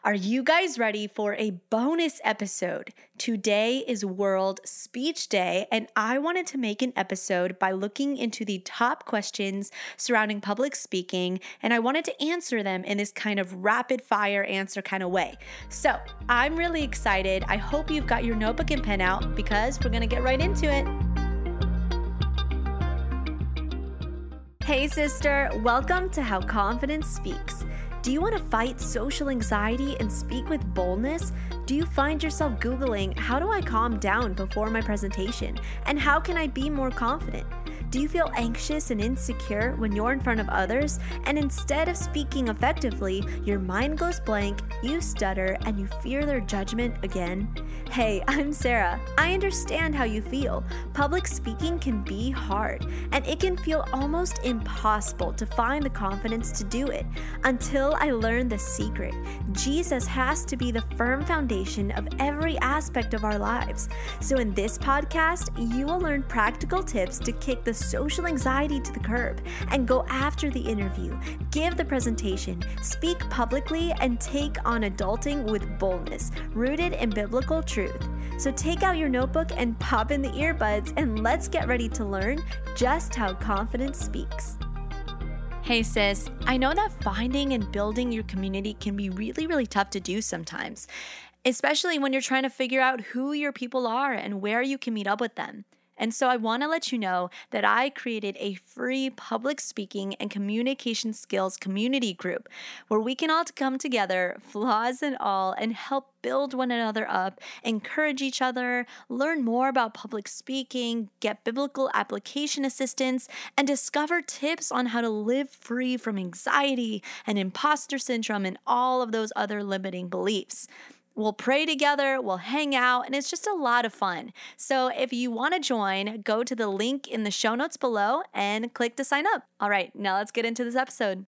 Are you guys ready for a bonus episode? Today is World Speech Day, and I wanted to make an episode by looking into the top questions surrounding public speaking, and I wanted to answer them in this kind of rapid fire answer kind of way. So I'm really excited. I hope you've got your notebook and pen out because we're going to get right into it. Hey sister, welcome to How Confidence Speaks. Do you want to fight social anxiety and speak with boldness? Do you find yourself Googling, how do I calm down before my presentation? And how can I be more confident? Do you feel anxious and insecure when you're in front of others? And instead of speaking effectively, your mind goes blank, you stutter, and you fear their judgment again? Hey, I'm Sarah. I understand how you feel. Public speaking can be hard, and it can feel almost impossible to find the confidence to do it until I learned the secret. Jesus has to be the firm foundation of every aspect of our lives. So in this podcast, you will learn practical tips to kick the social anxiety to the curb and go after the interview, give the presentation, speak publicly, and take on adulting with boldness, rooted in biblical truth. So take out your notebook and pop in the earbuds, and let's get ready to learn just how confidence speaks. Hey sis, I know that finding and building your community can be really tough to do sometimes, especially when you're trying to figure out who your people are and where you can meet up with them. And so I want to let you know that I created a free public speaking and communication skills community group where we can all come together, flaws and all, and help build one another up, encourage each other, learn more about public speaking, get biblical application assistance, and discover tips on how to live free from anxiety and imposter syndrome and all of those other limiting beliefs. We'll pray together, we'll hang out, and it's just a lot of fun. So if you want to join, go to the link in the show notes below and click to sign up. All right, now let's get into this episode.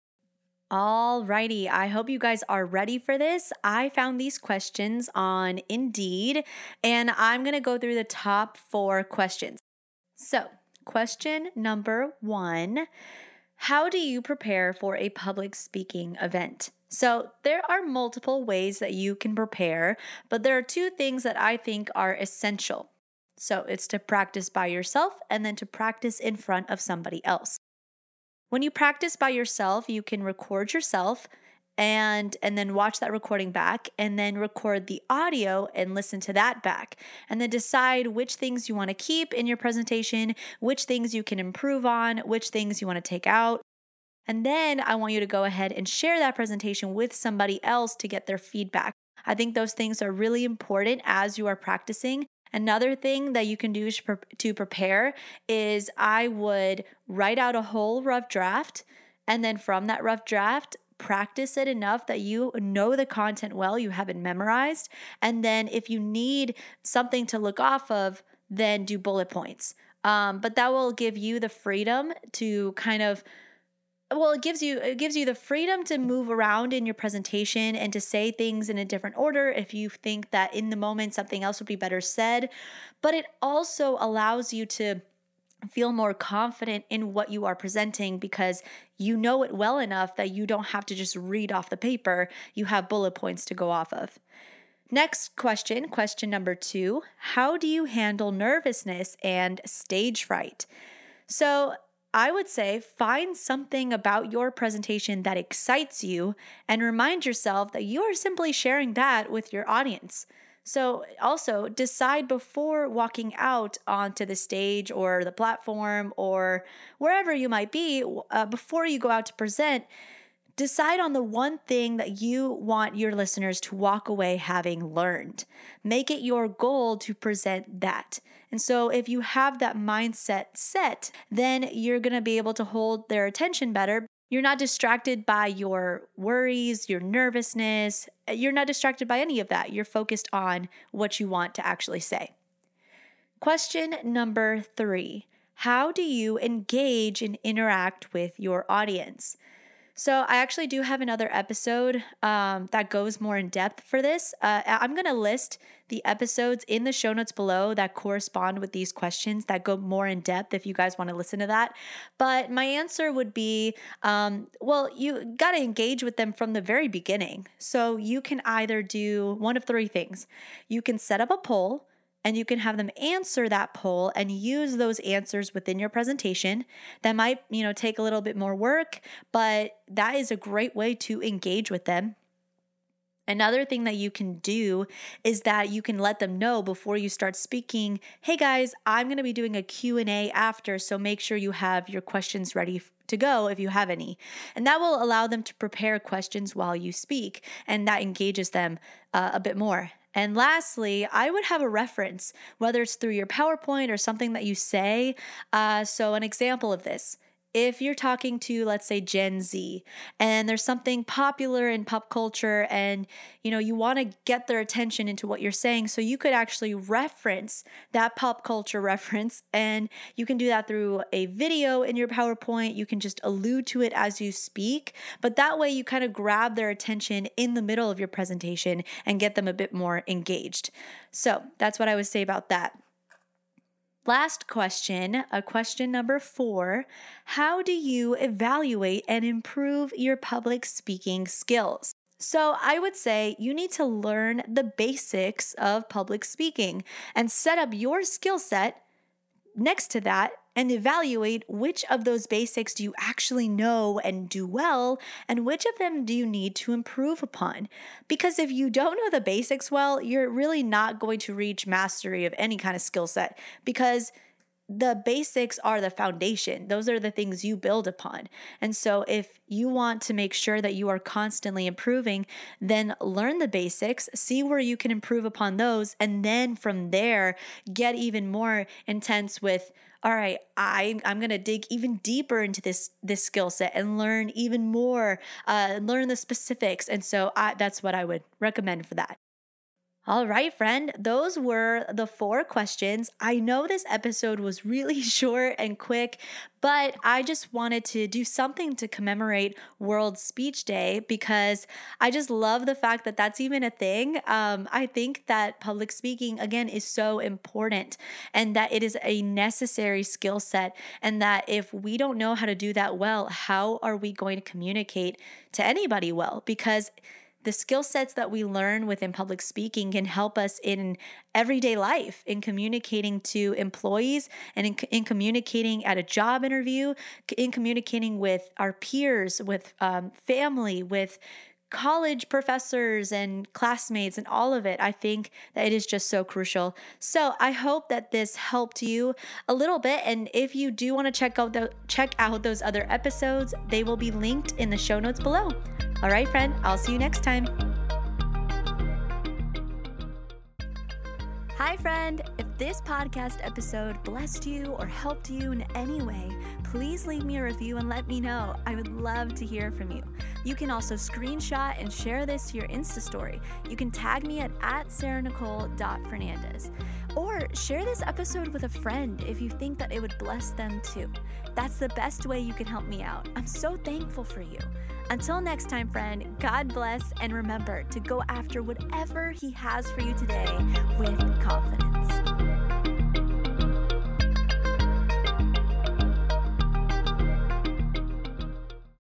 Alrighty, I hope you guys are ready for this. I found these questions on Indeed, and I'm going to go through the top 4 questions. So, question number 1, how do you prepare for a public speaking event? So there are multiple ways that you can prepare, but there are 2 things that I think are essential. So it's to practice by yourself and then to practice in front of somebody else. When you practice by yourself, you can record yourself and then watch that recording back and then record the audio and listen to that back and then decide which things you want to keep in your presentation, which things you can improve on, which things you want to take out. And then I want you to go ahead and share that presentation with somebody else to get their feedback. I think those things are really important as you are practicing. Another thing that you can do to prepare is I would write out a whole rough draft, and then from that rough draft, practice it enough that you know the content well, you have it memorized. And then if you need something to look off of, then do bullet points. But that will give you the freedom to it gives you the freedom to move around in your presentation and to say things in a different order if you think that in the moment something else would be better said. But it also allows you to feel more confident in what you are presenting because you know it well enough that you don't have to just read off the paper. You have bullet points to go off of. Next question number 2, how do you handle nervousness and stage fright? So I would say find something about your presentation that excites you and remind yourself that you are simply sharing that with your audience. So also decide before walking out onto the stage or the platform or wherever you might be, before you go out to present, decide on the one thing that you want your listeners to walk away having learned. Make it your goal to present that. And so if you have that mindset set, then you're going to be able to hold their attention better. You're not distracted by your worries, your nervousness. You're not distracted by any of that. You're focused on what you want to actually say. Question number 3, how do you engage and interact with your audience? So I actually do have another episode that goes more in depth for this. I'm going to list the episodes in the show notes below that correspond with these questions that go more in depth if you guys want to listen to that. But my answer would be, you got to engage with them from the very beginning. So you can either do one of three things. You can set up a poll, and you can have them answer that poll and use those answers within your presentation. That might, take a little bit more work, but that is a great way to engage with them. Another thing that you can do is that you can let them know before you start speaking, hey guys, I'm going to be doing a Q&A after, so make sure you have your questions ready to go if you have any. And that will allow them to prepare questions while you speak, and that engages them a bit more. And lastly, I would have a reference, whether it's through your PowerPoint or something that you say. So an example of this, if you're talking to, let's say, Gen Z, and there's something popular in pop culture and, you want to get their attention into what you're saying, so you could actually reference that pop culture reference, and you can do that through a video in your PowerPoint. You can just allude to it as you speak, but that way you kind of grab their attention in the middle of your presentation and get them a bit more engaged. So that's what I would say about that. Last question, question number 4, how do you evaluate and improve your public speaking skills? So I would say you need to learn the basics of public speaking and set up your skill set next to that and evaluate which of those basics do you actually know and do well, and which of them do you need to improve upon. Because if you don't know the basics well, you're really not going to reach mastery of any kind of skill set, because the basics are the foundation. Those are the things you build upon. And so if you want to make sure that you are constantly improving, then learn the basics, see where you can improve upon those, and then from there, get even more intense with, all right, I'm going to dig even deeper into this skill set and learn even more, learn the specifics. And so that's what I would recommend for that. All right, friend, those were the 4 questions. I know this episode was really short and quick, but I just wanted to do something to commemorate World Speech Day because I just love the fact that that's even a thing. I think that public speaking, again, is so important, and that it is a necessary skill set, and that if we don't know how to do that well, how are we going to communicate to anybody well? Because the skill sets that we learn within public speaking can help us in everyday life, in communicating to employees, and in communicating at a job interview, in communicating with our peers, with family, with college professors and classmates, and all of it. I think that it is just so crucial. So I hope that this helped you a little bit. And if you do want to check out those other episodes, they will be linked in the show notes below. All right, friend, I'll see you next time. Hi, friend. If this podcast episode blessed you or helped you in any way, please leave me a review and let me know. I would love to hear from you. You can also screenshot and share this to your Insta story. You can tag me at sarahnicole.fernandez. Or share this episode with a friend if you think that it would bless them too. That's the best way you can help me out. I'm so thankful for you. Until next time, friend, God bless, and remember to go after whatever He has for you today with confidence.